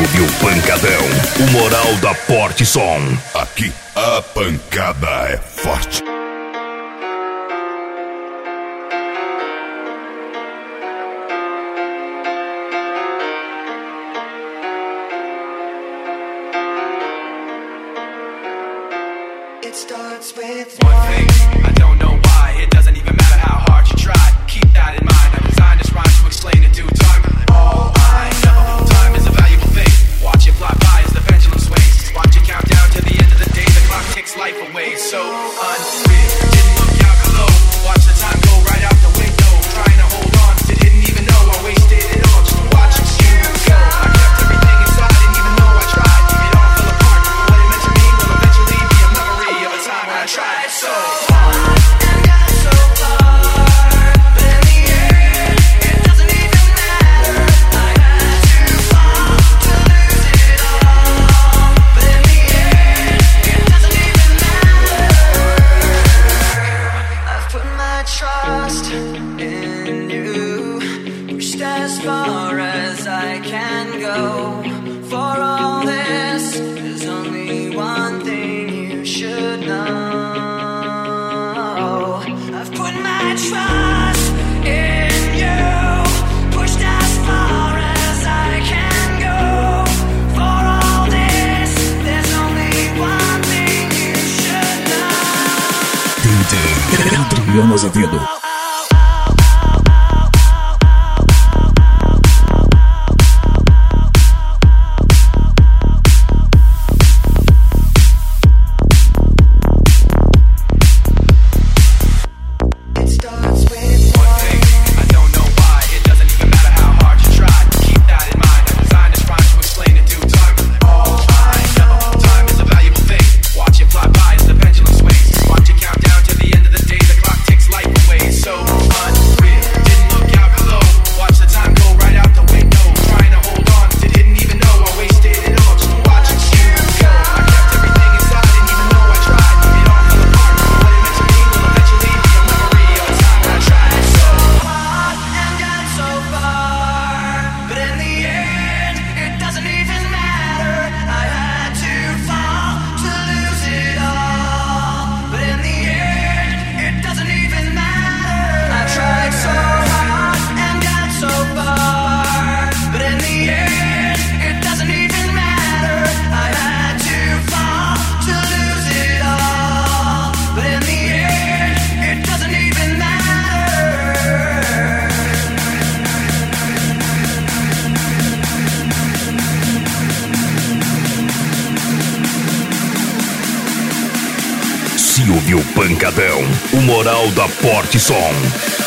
ouviu Pancadão, o moral da Porte Som. Aqui a pancada é forte. It starts with one thing, I don't know why. It doesn't even matter how hard you try. Keep that in mind. I designed this rhyme to explain in due time. All I know, time is a valuable thing. Watch it fly by as the pendulum swings. Watch it count down to the end of the day. The clock takes life away. So unreal. Didn't look out below. Watch the time go right out the window. Trying to hold on to didn't even know I wasted it all just watching you go. I kept everything inside, didn't even know I tried. It all fell apart. What it meant to me will eventually be a memory of a time when I tried so hard and got so far, but in the end, it doesn't even matter. I had to fall to lose it all, but in the end, it doesn't even matter. I've put my trust in you, pushed as far as I can go. For all this, there's only one thing you should know. I've put my trust in you, pushed as far as I can go. For all this, there's only one thing you should know. DJ Adriano Azevedo. It starts with one thing, I don't know why. It doesn't even matter how hard you try. Keep that in mind. I designed this rhyme to explain in due time. All I know, time is a valuable thing. Watch it fly by as the pendulum swings. Watch it count down to the end of the day. The clock takes life away. So unreal. Didn't look out below. Watch the time go right out the window. Trying to hold on to didn't even know I wasted it all just watching you go. I kept everything inside, didn't even know I tried. It all fell apart. What it meant to me will eventually be a memory of a time when I tried so hard and got so far, but in the end, it doesn't even matter. I had to fall to lose it all, but in the end, it doesn't even matter. I tried so hard and got so far, but in the end, it doesn't even matter. I had to fall to lose it all, but in the end, it doesn't even matter. Se ouviu Pancadão, o moral da Porte Som.